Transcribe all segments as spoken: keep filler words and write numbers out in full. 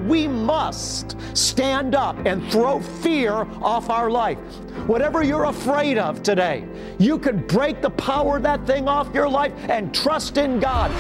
we must stand up and throw fear off our life. Whatever you're afraid of today, you can break the power of that thing off your life and trust in God.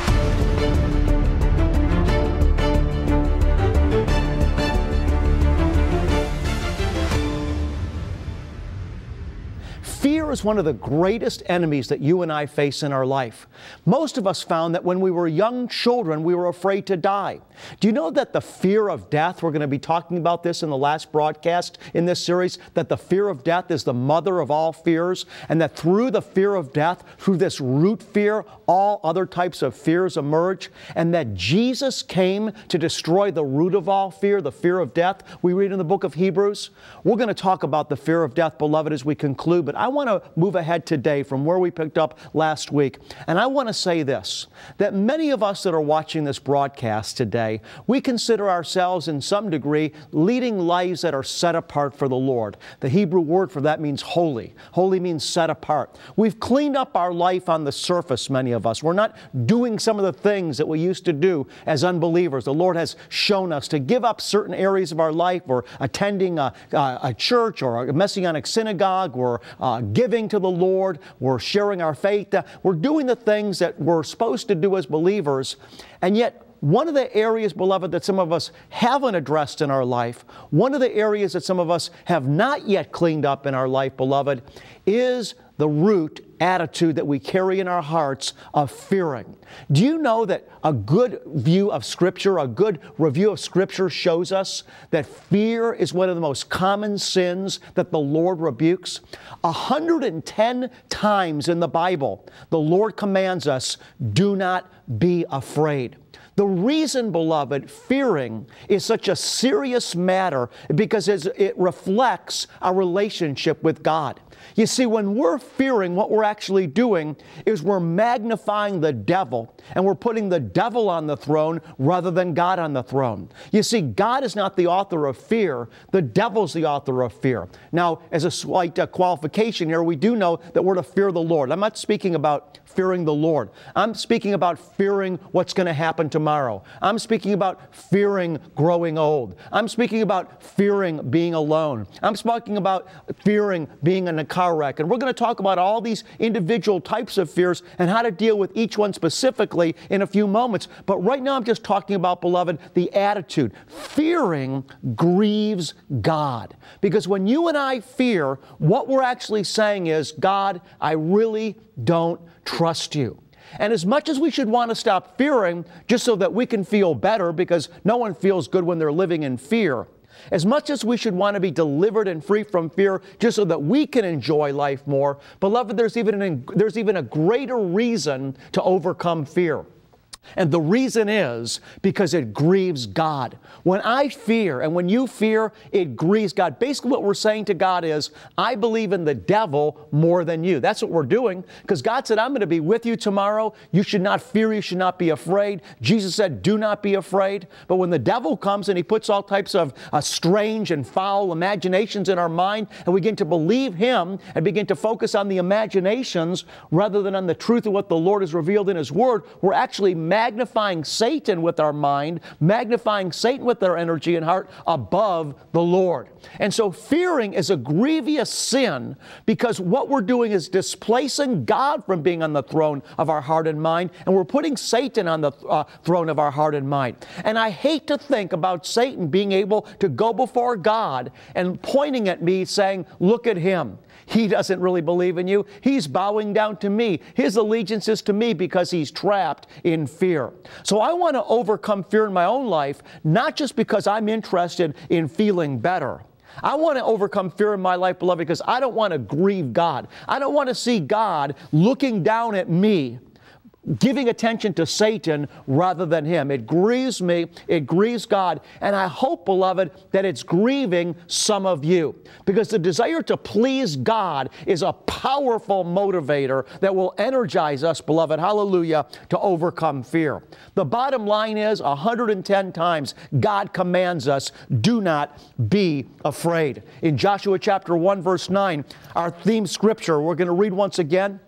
Fear is one of the greatest enemies that you and I face in our life. Most of us found that when we were young children, we were afraid to die. Do you know that the fear of death, we're going to be talking about this in the last broadcast in this series, that the fear of death is the mother of all fears, and that through the fear of death, through this root fear, all other types of fears emerge, and that Jesus came to destroy the root of all fear, the fear of death. We read in the book of Hebrews. We're going to talk about the fear of death, beloved, as we conclude, but I want to move ahead today from where we picked up last week. And I want to say this, that many of us that are watching this broadcast today, we consider ourselves in some degree leading lives that are set apart for the Lord. The Hebrew word for that means holy. Holy means set apart. We've cleaned up our life on the surface, many of us. We're not doing some of the things that we used to do as unbelievers. The Lord has shown us to give up certain areas of our life, or attending a, a, a church or a Messianic synagogue, or uh, giving to the Lord, we're sharing our faith, we're doing the things that we're supposed to do as believers. And yet, one of the areas, beloved, that some of us haven't addressed in our life, one of the areas that some of us have not yet cleaned up in our life, beloved, is the root attitude that we carry in our hearts of fearing. Do you know that a good view of Scripture, a good review of Scripture shows us that fear is one of the most common sins that the Lord rebukes? one hundred ten times in the Bible, the Lord commands us, do not be afraid. The reason, beloved, fearing is such a serious matter because it reflects our relationship with God. You see, when we're fearing, what we're actually doing is we're magnifying the devil, and we're putting the devil on the throne rather than God on the throne. You see, God is not the author of fear. The devil's the author of fear. Now, as a slight uh, qualification here, we do know that we're to fear the Lord. I'm not speaking about fearing the Lord. I'm speaking about fearing what's going to happen tomorrow. I'm speaking about fearing growing old. I'm speaking about fearing being alone. I'm speaking about fearing being in a car wreck. And we're going to talk about all these individual types of fears and how to deal with each one specifically in a few moments. But right now I'm just talking about, beloved, the attitude. Fearing grieves God. Because when you and I fear, what we're actually saying is, God, I really don't trust you. And as much as we should want to stop fearing just so that we can feel better, because no one feels good when they're living in fear, as much as we should want to be delivered and free from fear just so that we can enjoy life more, beloved, there's even an, there's even a greater reason to overcome fear. And the reason is because it grieves God. When I fear and when you fear, it grieves God. Basically what we're saying to God is, I believe in the devil more than you. That's what we're doing, because God said, I'm going to be with you tomorrow. You should not fear. You should not be afraid. Jesus said, do not be afraid. But when the devil comes and he puts all types of uh, strange and foul imaginations in our mind, and we begin to believe him and begin to focus on the imaginations rather than on the truth of what the Lord has revealed in His Word, we're actually magnifying Satan with our mind, magnifying Satan with our energy and heart above the Lord. And so fearing is a grievous sin, because what we're doing is displacing God from being on the throne of our heart and mind, and we're putting Satan on the uh, throne of our heart and mind. And I hate to think about Satan being able to go before God and pointing at me saying, look at him. He doesn't really believe in you. He's bowing down to me. His allegiance is to me because he's trapped in fear. So I want to overcome fear in my own life, not just because I'm interested in feeling better. I want to overcome fear in my life, beloved, because I don't want to grieve God. I don't want to see God looking down at me, giving attention to Satan rather than Him. It grieves me, it grieves God, and I hope, beloved, that it's grieving some of you, because the desire to please God is a powerful motivator that will energize us, beloved, hallelujah, to overcome fear. The bottom line is, one hundred ten times God commands us, do not be afraid. In Joshua chapter one, verse nine, our theme scripture, we're going to read once again.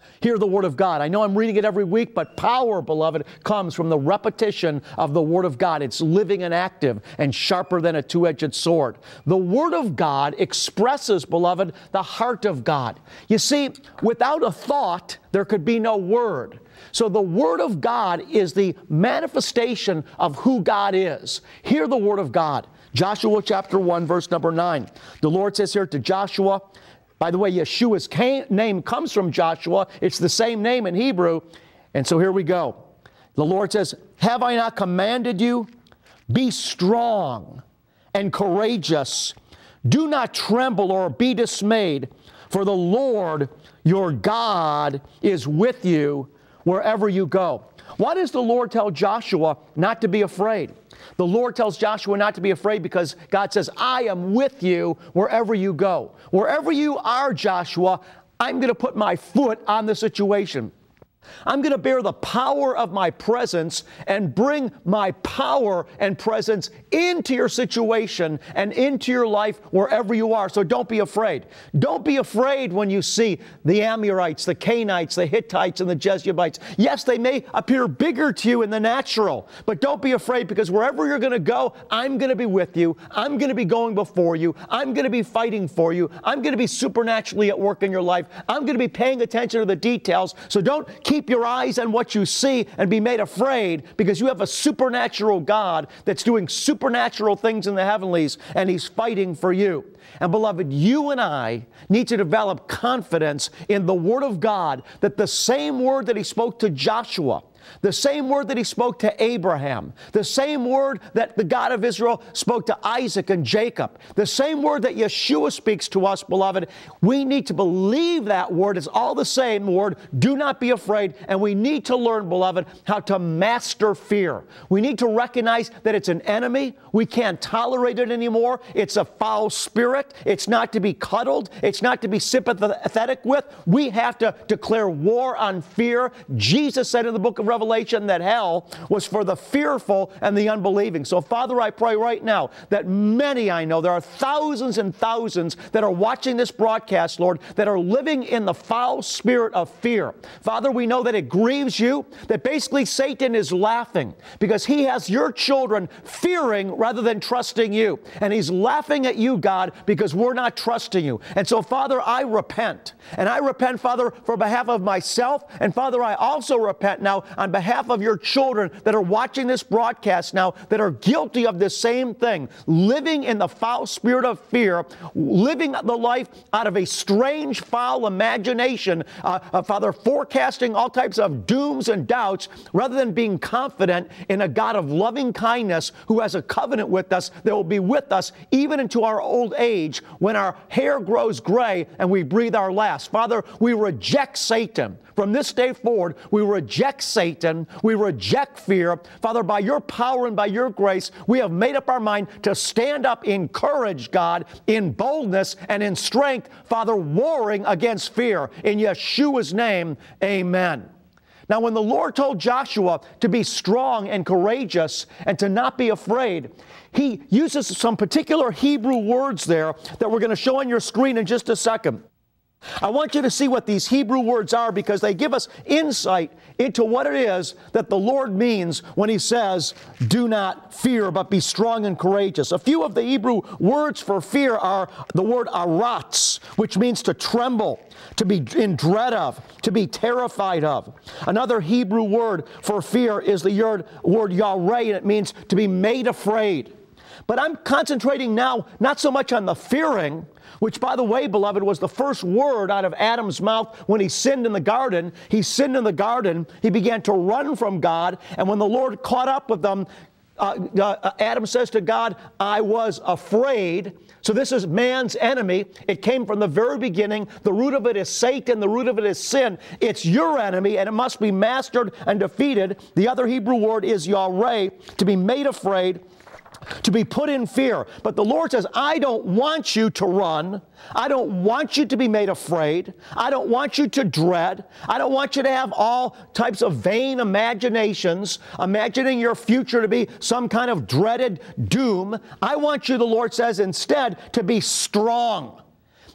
Hear the Word of God. I know I'm reading it every week, but power, beloved, comes from the repetition of the Word of God. It's living and active and sharper than a two-edged sword. The Word of God expresses, beloved, the heart of God. You see, without a thought, there could be no word. So the Word of God is the manifestation of who God is. Hear the Word of God. Joshua chapter one, verse number nine. The Lord says here to Joshua, by the way, Yeshua's name comes from Joshua. It's the same name in Hebrew. And so here we go. The Lord says, have I not commanded you? Be strong and courageous. Do not tremble or be dismayed, for the Lord your God is with you wherever you go. Why does the Lord tell Joshua not to be afraid? The Lord tells Joshua not to be afraid because God says, I am with you wherever you go. Wherever you are, Joshua, I'm going to put my foot on the situation. I'm going to bear the power of my presence and bring my power and presence into your situation and into your life wherever you are. So don't be afraid. Don't be afraid when you see the Amorites, the Canaanites, the Hittites, and the Jebusites. Yes, they may appear bigger to you in the natural, but don't be afraid because wherever you're going to go, I'm going to be with you. I'm going to be going before you. I'm going to be fighting for you. I'm going to be supernaturally at work in your life. I'm going to be paying attention to the details. So don't keep your eyes on what you see and be made afraid because you have a supernatural God that's doing supernatural things in the heavenlies and He's fighting for you. And beloved, you and I need to develop confidence in the Word of God that the same word that He spoke to Joshua, the same word that He spoke to Abraham, the same word that the God of Israel spoke to Isaac and Jacob, the same word that Yeshua speaks to us, beloved, we need to believe that word is all the same word. Do not be afraid. And we need to learn, beloved, how to master fear. We need to recognize that it's an enemy. We can't tolerate it anymore. It's a foul spirit. It's not to be cuddled. It's not to be sympathetic with. We have to declare war on fear. Jesus said in the book of Revelation that hell was for the fearful and the unbelieving. So, Father, I pray right now that many, I know, there are thousands and thousands that are watching this broadcast, Lord, that are living in the foul spirit of fear. Father, we know that it grieves you, that basically Satan is laughing because he has your children fearing rather than trusting you. And he's laughing at you, God, because we're not trusting you. And so, Father, I repent. And I repent, Father, for behalf of myself. And, Father, I also repent now on behalf of your children that are watching this broadcast now that are guilty of this same thing, living in the foul spirit of fear, living the life out of a strange, foul imagination, uh, uh, Father, forecasting all types of dooms and doubts rather than being confident in a God of loving kindness who has a covenant with us that will be with us even into our old age when our hair grows gray and we breathe our last. Father, we reject Satan. From this day forward, we reject Satan. We reject fear. Father, by your power and by your grace, we have made up our mind to stand up in courage, God, in boldness and in strength, Father, warring against fear. In Yeshua's name, amen. Now, when the Lord told Joshua to be strong and courageous and to not be afraid, He uses some particular Hebrew words there that we're going to show on your screen in just a second. I want you to see what these Hebrew words are because they give us insight into what it is that the Lord means when He says, do not fear, but be strong and courageous. A few of the Hebrew words for fear are the word aratz, which means to tremble, to be in dread of, to be terrified of. Another Hebrew word for fear is the word, word yareh, and it means to be made afraid. But I'm concentrating now not so much on the fearing, which, by the way, beloved, was the first word out of Adam's mouth when he sinned in the garden. He sinned in the garden. He began to run from God. And when the Lord caught up with them, uh, uh, Adam says to God, I was afraid. So this is man's enemy. It came from the very beginning. The root of it is Satan. The root of it is sin. It's your enemy, and it must be mastered and defeated. The other Hebrew word is yareh, to be made afraid, to be put in fear. But the Lord says, I don't want you to run. I don't want you to be made afraid. I don't want you to dread. I don't want you to have all types of vain imaginations, imagining your future to be some kind of dreaded doom. I want you, the Lord says, instead to be strong.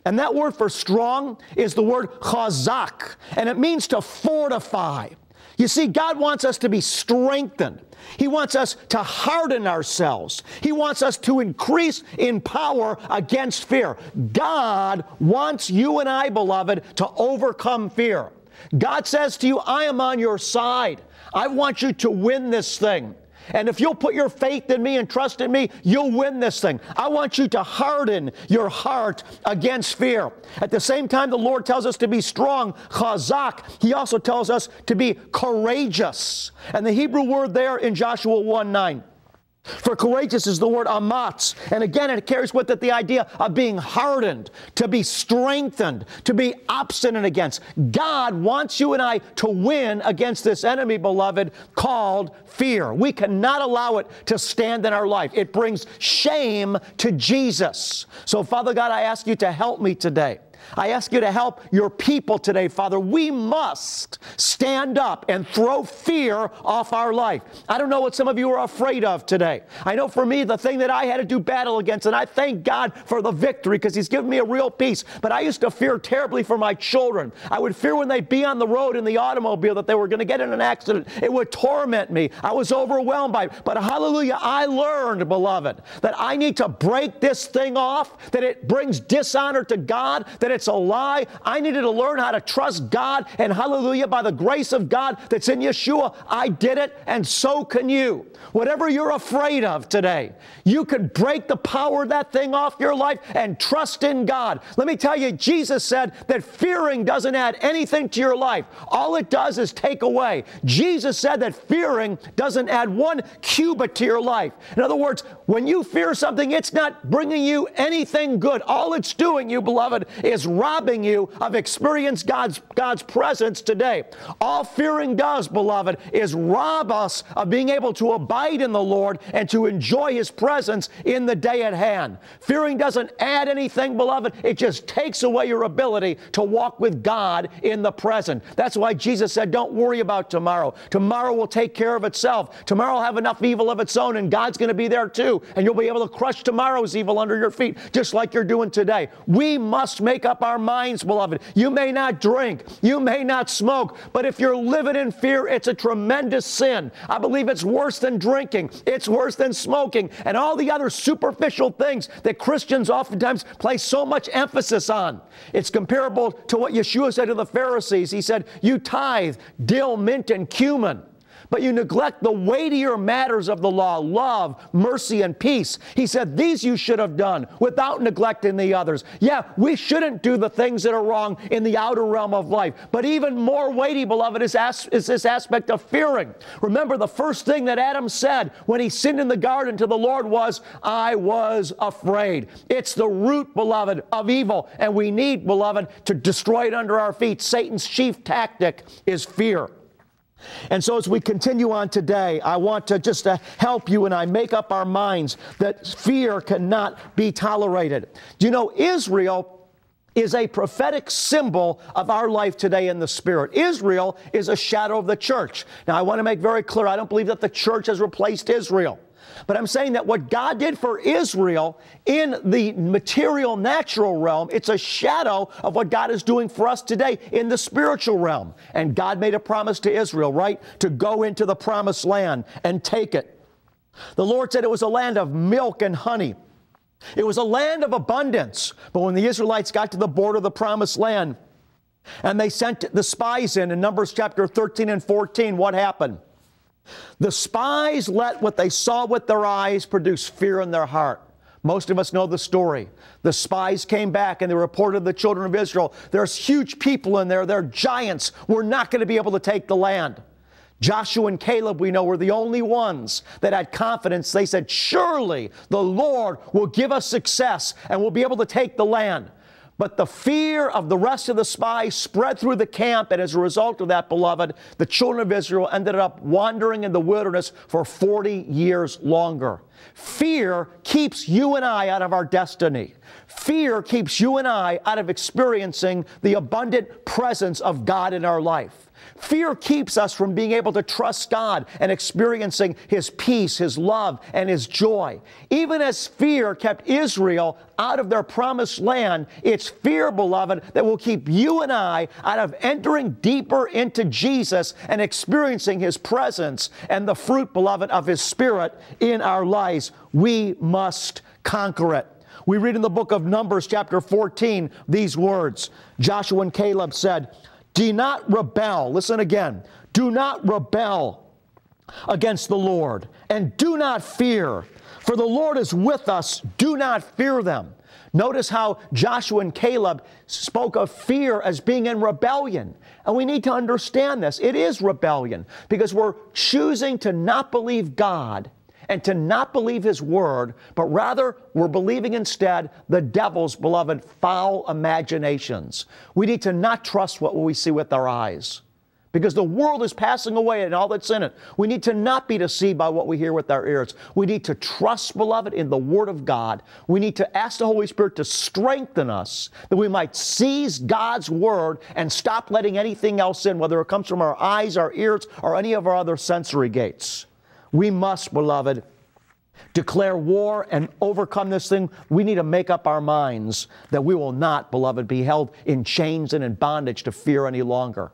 And that word for strong is the word chazak, and it means to fortify. You see, God wants us to be strengthened. He wants us to harden ourselves. He wants us to increase in power against fear. God wants you and I, beloved, to overcome fear. God says to you, I am on your side. I want you to win this thing. And if you'll put your faith in me and trust in me, you'll win this thing. I want you to harden your heart against fear. At the same time, the Lord tells us to be strong, chazak. He also tells us to be courageous. And the Hebrew word there in Joshua one nine. For courageous is the word amatz. And again, it carries with it the idea of being hardened, to be strengthened, to be obstinate against. God wants you and I to win against this enemy, beloved, called fear. We cannot allow it to stand in our life. It brings shame to Jesus. So, Father God, I ask you to help me today. I ask you to help your people today, Father. We must stand up and throw fear off our life. I don't know what some of you are afraid of today. I know for me, the thing that I had to do battle against, and I thank God for the victory because He's given me a real peace, but I used to fear terribly for my children. I would fear when they'd be on the road in the automobile that they were going to get in an accident. It would torment me. I was overwhelmed by it. But hallelujah, I learned, beloved, that I need to break this thing off, that it brings dishonor to God, that it's a lie. I needed to learn how to trust God, and hallelujah, by the grace of God that's in Yeshua, I did it, and so can you. Whatever you're afraid of today, you can break the power of that thing off your life and trust in God. Let me tell you, Jesus said that fearing doesn't add anything to your life. All it does is take away. Jesus said that fearing doesn't add one cubit to your life. In other words, when you fear something, it's not bringing you anything good. All it's doing, you beloved, is robbing you of experience God's, God's presence today. All fearing does, beloved, is rob us of being able to abide in the Lord and to enjoy His presence in the day at hand. Fearing doesn't add anything, beloved. It just takes away your ability to walk with God in the present. That's why Jesus said, don't worry about tomorrow. Tomorrow will take care of itself. Tomorrow will have enough evil of its own, and God's going to be there too. And you'll be able to crush tomorrow's evil under your feet, just like you're doing today. We must make up our minds, beloved. You may not drink. You may not smoke. But if you're living in fear, it's a tremendous sin. I believe it's worse than drinking. It's worse than smoking and all the other superficial things that Christians oftentimes place so much emphasis on. It's comparable to what Yeshua said to the Pharisees. He said, you tithe dill, mint, and cumin, but you neglect the weightier matters of the law, love, mercy, and peace. He said, these you should have done without neglecting the others. Yeah, we shouldn't do the things that are wrong in the outer realm of life. But even more weighty, beloved, is, as, is this aspect of fearing. Remember, the first thing that Adam said when he sinned in the garden to the Lord was, I was afraid. It's the root, beloved, of evil. And we need, beloved, to destroy it under our feet. Satan's chief tactic is fear. And so as we continue on today, I want to just uh, help you and I make up our minds that fear cannot be tolerated. Do you know, Israel is a prophetic symbol of our life today in the Spirit. Israel is a shadow of the church. Now, I want to make very clear, I don't believe that the church has replaced Israel. But I'm saying that what God did for Israel in the material, natural realm, it's a shadow of what God is doing for us today in the spiritual realm. And God made a promise to Israel, right, to go into the promised land and take it. The Lord said it was a land of milk and honey. It was a land of abundance. But when the Israelites got to the border of the promised land and they sent the spies in, in Numbers chapter thirteen and fourteen, what happened? The spies let what they saw with their eyes produce fear in their heart. Most of us know the story. The spies came back and they reported to the children of Israel, there's huge people in there, they're giants. We're not going to be able to take the land. Joshua and Caleb, we know, were the only ones that had confidence. They said, surely the Lord will give us success and we'll be able to take the land. But the fear of the rest of the spies spread through the camp, and as a result of that, beloved, the children of Israel ended up wandering in the wilderness for forty years longer. Fear keeps you and I out of our destiny. Fear keeps you and I out of experiencing the abundant presence of God in our life. Fear keeps us from being able to trust God and experiencing His peace, His love, and His joy. Even as fear kept Israel out of their promised land, it's fear, beloved, that will keep you and I out of entering deeper into Jesus and experiencing His presence and the fruit, beloved, of His Spirit in our lives. We must conquer it. We read in the book of Numbers, chapter fourteen, these words. Joshua and Caleb said, "Do not rebel." Listen again. "Do not rebel against the Lord, and do not fear, for the Lord is with us. Do not fear them." Notice how Joshua and Caleb spoke of fear as being in rebellion. And we need to understand this. It is rebellion because we're choosing to not believe God and to not believe His Word, but rather we're believing instead the devil's, beloved, foul imaginations. We need to not trust what we see with our eyes, because the world is passing away and all that's in it. We need to not be deceived by what we hear with our ears. We need to trust, beloved, in the Word of God. We need to ask the Holy Spirit to strengthen us, that we might seize God's Word and stop letting anything else in, whether it comes from our eyes, our ears, or any of our other sensory gates. We must, beloved, declare war and overcome this thing. We need to make up our minds that we will not, beloved, be held in chains and in bondage to fear any longer.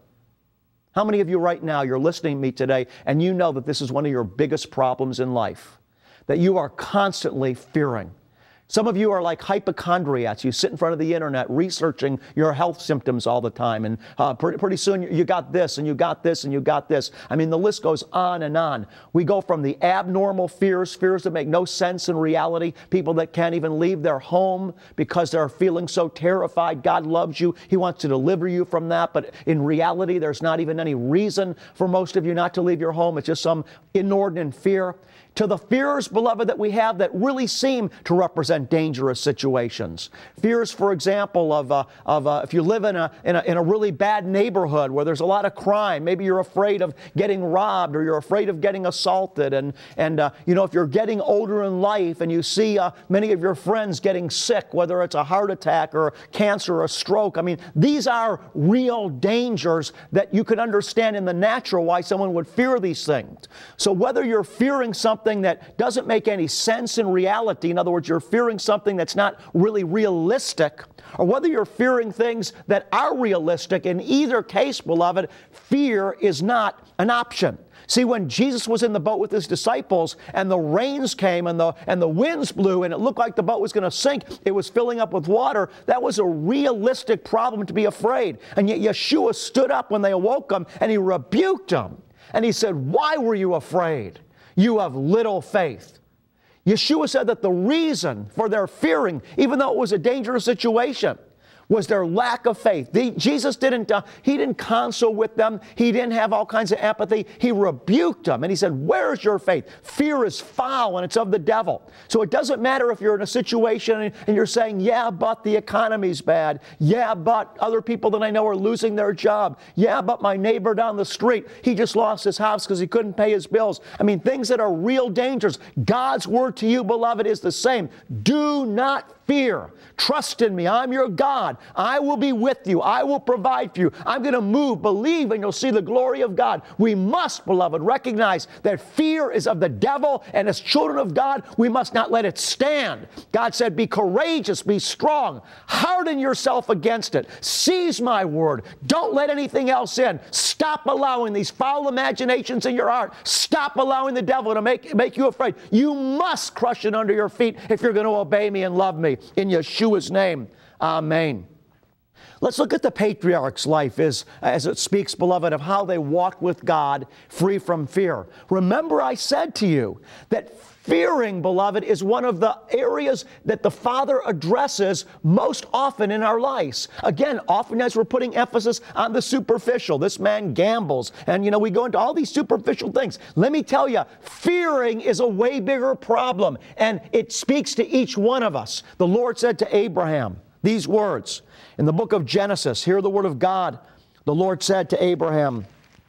How many of you right now, you're listening to me today, and you know that this is one of your biggest problems in life, that you are constantly fearing? Some of you are like hypochondriacs. You sit in front of the internet researching your health symptoms all the time, and uh, pretty, pretty soon you got this, and you got this, and you got this. I mean, the list goes on and on. We go from the abnormal fears, fears that make no sense in reality, people that can't even leave their home because they're feeling so terrified. God loves you. He wants to deliver you from that, but in reality, there's not even any reason for most of you not to leave your home. It's just some inordinate fear. To the fears, beloved, that we have that really seem to represent dangerous situations. Fears, for example, of, uh, of uh, if you live in a, in, a, in a really bad neighborhood where there's a lot of crime, maybe you're afraid of getting robbed or you're afraid of getting assaulted. And, and uh, you know, if you're getting older in life and you see uh, many of your friends getting sick, whether it's a heart attack or cancer or a stroke, I mean, these are real dangers that you can understand in the natural why someone would fear these things. So whether you're fearing something that doesn't make any sense in reality, in other words, you're fearing something that's not really realistic, or whether you're fearing things that are realistic, in either case, beloved, fear is not an option. See, when Jesus was in the boat with His disciples and the rains came and the, and the winds blew and it looked like the boat was going to sink, it was filling up with water, that was a realistic problem to be afraid. And yet Yeshua stood up when they awoke Him and He rebuked them. And He said, "Why were you afraid? You have little faith." Yeshua said that the reason for their fearing, even though it was a dangerous situation, was their lack of faith. The, Jesus didn't, uh, He didn't console with them. He didn't have all kinds of empathy. He rebuked them and He said, "Where's your faith?" Fear is foul and it's of the devil. So it doesn't matter if you're in a situation and, and you're saying, "Yeah, but the economy's bad. Yeah, but other people that I know are losing their job. Yeah, but my neighbor down the street, he just lost his house because he couldn't pay his bills." I mean, things that are real dangers. God's word to you, beloved, is the same. Do not fear. Trust in me. I'm your God. I will be with you. I will provide for you. I'm going to move. Believe and you'll see the glory of God. We must, beloved, recognize that fear is of the devil, and as children of God, we must not let it stand. God said, "Be courageous, be strong. Harden yourself against it. Seize my word. Don't let anything else in. Stop allowing these foul imaginations in your heart. Stop allowing the devil to make, make you afraid. You must crush it under your feet if you're going to obey me and love me. In Yeshua's name, amen. Let's look at the patriarch's life as, as it speaks, beloved, of how they walked with God free from fear. Remember, I said to you that fearing, beloved, is one of the areas that the Father addresses most often in our lives. Again, often as we're putting emphasis on the superficial. This man gambles, and, you know, we go into all these superficial things. Let me tell you, fearing is a way bigger problem, and it speaks to each one of us. The Lord said to Abraham these words in the book of Genesis. Hear the word of God. The Lord said to Abraham,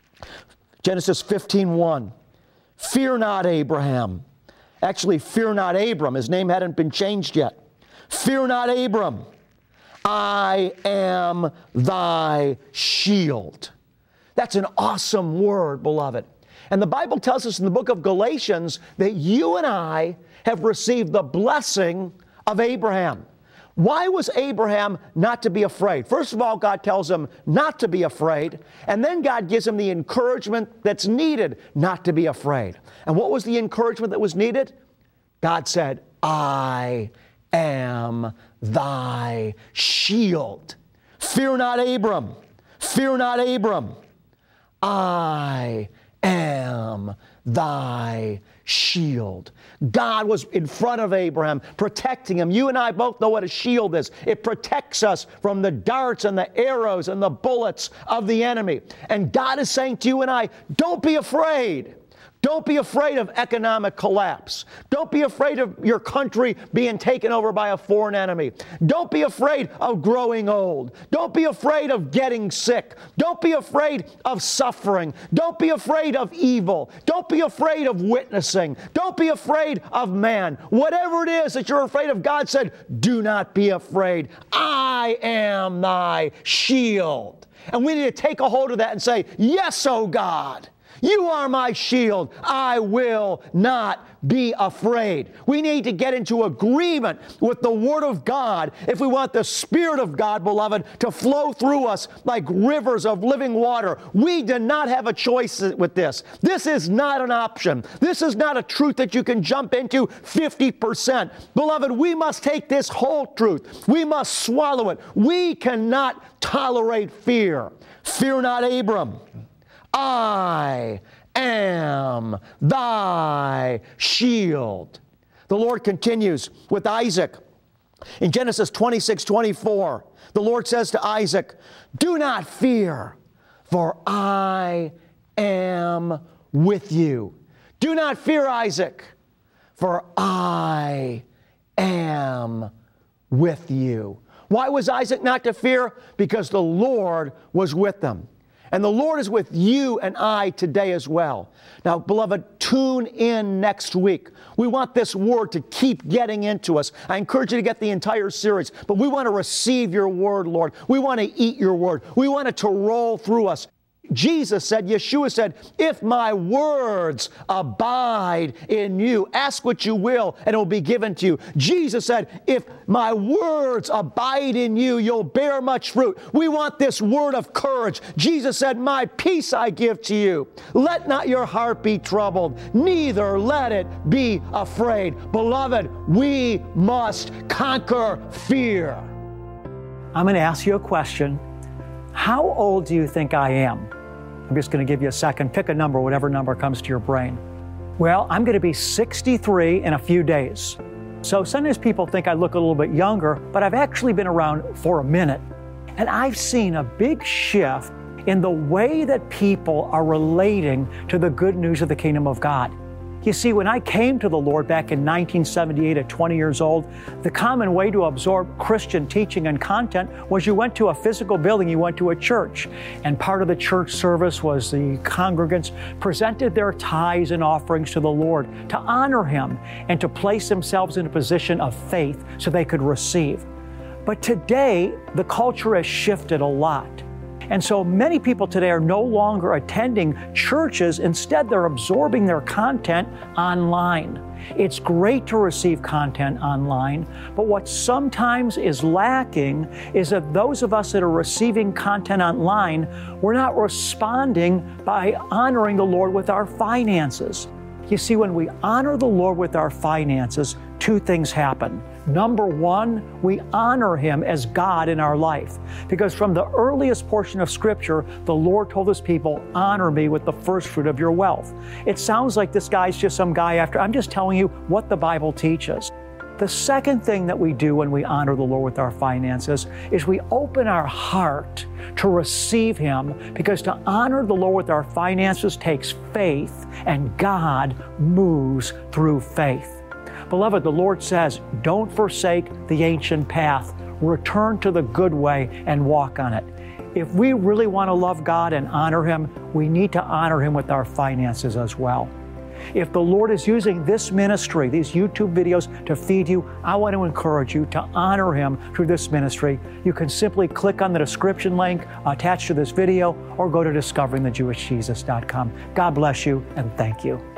Genesis fifteen one, "Fear not, Abraham." Actually, fear not, Abram. His name hadn't been changed yet. "Fear not, Abram. I am thy shield." That's an awesome word, beloved. And the Bible tells us in the book of Galatians that you and I have received the blessing of Abraham. Why was Abraham not to be afraid? First of all, God tells him not to be afraid, and then God gives him the encouragement that's needed not to be afraid. And what was the encouragement that was needed? God said, I am thy shield. Fear not, Abram. Fear not, Abram. I am thy shield. God was in front of Abraham, protecting him. You and I both know what a shield is. It protects us from the darts and the arrows and the bullets of the enemy. And God is saying to you and I, don't be afraid. Don't be afraid of economic collapse. Don't be afraid of your country being taken over by a foreign enemy. Don't be afraid of growing old. Don't be afraid of getting sick. Don't be afraid of suffering. Don't be afraid of evil. Don't be afraid of witnessing. Don't be afraid of man. Whatever it is that you're afraid of, God said, do not be afraid. I am thy shield. And we need to take a hold of that and say, yes, oh God. You are my shield. I will not be afraid. We need to get into agreement with the Word of God if we want the Spirit of God, beloved, to flow through us like rivers of living water. We do not have a choice with this. This is not an option. This is not a truth that you can jump into fifty percent. Beloved, we must take this whole truth. We must swallow it. We cannot tolerate fear. Fear not, Abram. I am thy shield. The Lord continues with Isaac. In Genesis twenty-six twenty-four, the Lord says to Isaac, do not fear, for I am with you. Do not fear, Isaac, for I am with you. Why was Isaac not to fear? Because the Lord was with them. And the Lord is with you and I today as well. Now, beloved, tune in next week. We want this word to keep getting into us. I encourage you to get the entire series, but we want to receive your word, Lord. We want to eat your word. We want it to roll through us. Jesus said, Yeshua said, if my words abide in you, ask what you will and it will be given to you. Jesus said, if my words abide in you, you'll bear much fruit. We want this word of courage. Jesus said, my peace I give to you. Let not your heart be troubled, neither let it be afraid. Beloved, we must conquer fear. I'm going to ask you a question. How old do you think I am? I'm just going to give you a second. Pick a number, whatever number comes to your brain. Well, I'm going to be sixty-three in a few days. So sometimes people think I look a little bit younger, but I've actually been around for a minute. And I've seen a big shift in the way that people are relating to the good news of the kingdom of God. You see, when I came to the Lord back in nineteen seventy-eight at twenty years old, the common way to absorb Christian teaching and content was you went to a physical building, you went to a church, and part of the church service was the congregants presented their tithes and offerings to the Lord to honor Him and to place themselves in a position of faith so they could receive. But today, the culture has shifted a lot. And so many people today are no longer attending churches. Instead, they're absorbing their content online. It's great to receive content online, but what sometimes is lacking is that those of us that are receiving content online, we're not responding by honoring the Lord with our finances. You see, when we honor the Lord with our finances, two things happen. Number one, we honor Him as God in our life. Because from the earliest portion of Scripture, the Lord told His people, honor me with the first fruit of your wealth. It sounds like this guy's just some guy after. I'm just telling you what the Bible teaches. The second thing that we do when we honor the Lord with our finances is we open our heart to receive Him, because to honor the Lord with our finances takes faith, and God moves through faith. Beloved, the Lord says, don't forsake the ancient path. Return to the good way and walk on it. If we really want to love God and honor Him, we need to honor Him with our finances as well. If the Lord is using this ministry, these YouTube videos to feed you, I want to encourage you to honor Him through this ministry. You can simply click on the description link attached to this video or go to discovering the jewish jesus dot com. God bless you and thank you.